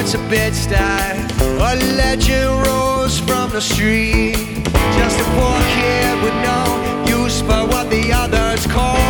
once a bed-stuy. A legend rose from the street. Just a poor kid with no use for what the others call